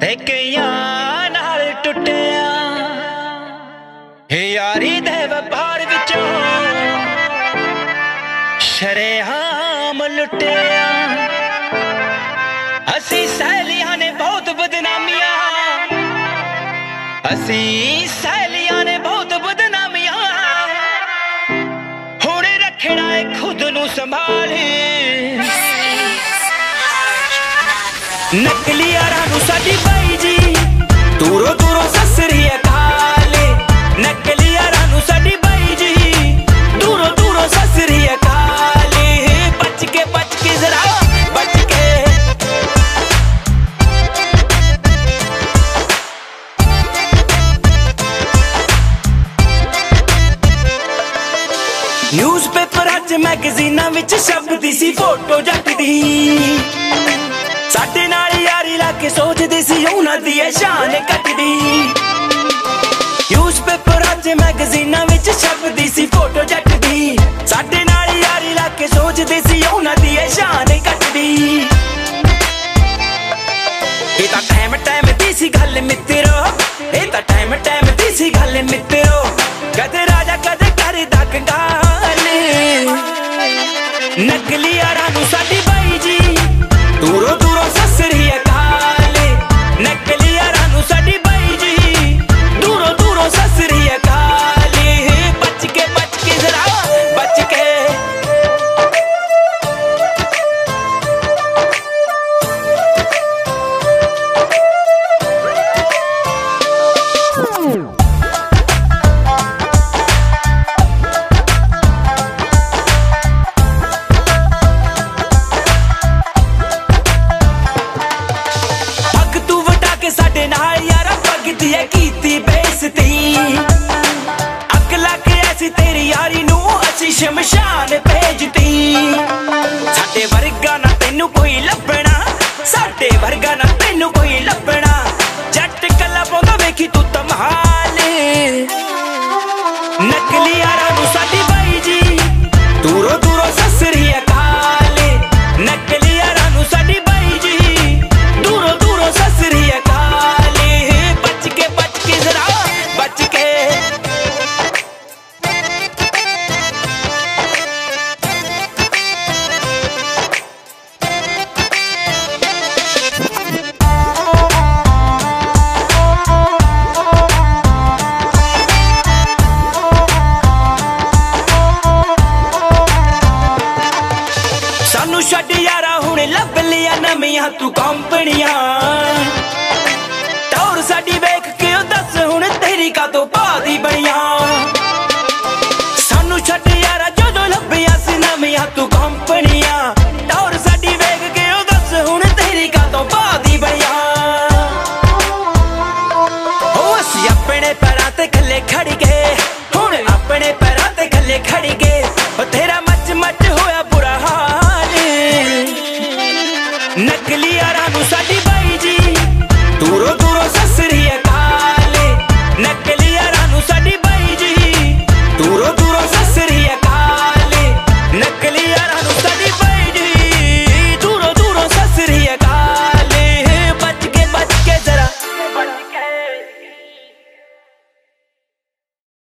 कईयां नाल टुटिया यारी दे व्यापार विचों शरेआम लुटिया। असी सहेलियां ने बहुत बदनामियां, असी सहेलियां ने बहुत बदनामियां, हुण रखना है खुद नू संभाल। नकली यारां नू साडी बाई जी दूरों दूरों ससरी अकाल। नकली यारां नू साडी बाई जी दूरों दूरों ससरी अकाल। बच के जरा बच के। न्यूज़पेपरां च मैगज़ीनां विच छपदी सी फोटो जट दी, साडे नाल यारी ला के सोचदी सी उन्हां दी शान कटदी। न्यूज़पेपरां च मैगज़ीनां विच छपदी सी फोटो जट दी, साडे नाल यारी ला के सोचदी सी उन्हां दी शान कटदी। ये तां टाइम दी सी गल मित्रो, ये तां टाइम दी सी गल मित्रो, कदे राजा कदे करदा कंगाल। नकली यारां नू साडी बाई जी दूरों दूरों ससरी अकाल। नकली यारां नू साडी बाई जी दूरों दूरों ससरी अकाल। बच के जरा बच के। साडे नाल यारा भगती है कीती बेइज्जती, अग लग ऐसी तेरी यारी नू असी शमशान भेजती। साडे वर्गा ना तैनू कोई लभना, साडे वर्गा ना तैनू कोई लभना, जट कला पाउंदा वेखी तू तमाल। नकली यारा नू साडी बाई जी दूरों दूरों ससरी अकाल। नकली यारा नू साडी बाई जी दूरों दूरों ससरी अकाल। सानू छड्ड यारा हुण लभ लिया नवियां तू कंपनियां, टौर साडी वेख के दस हुण तेरी कातों भादी बनियां। सानू छड्ड यारा जदों लभियां सी नवियां तू कंपनियां, टौर साडी वेख के दस हुण तेरी कातों भादी बनियां। ओ असी अपने पैरां ते खल्ले खड़ गए, हुण अपने पैरां ते खल्ले खड़ गए, तेरा मच मच होया बुरा हाल। नकली यारां नू साडी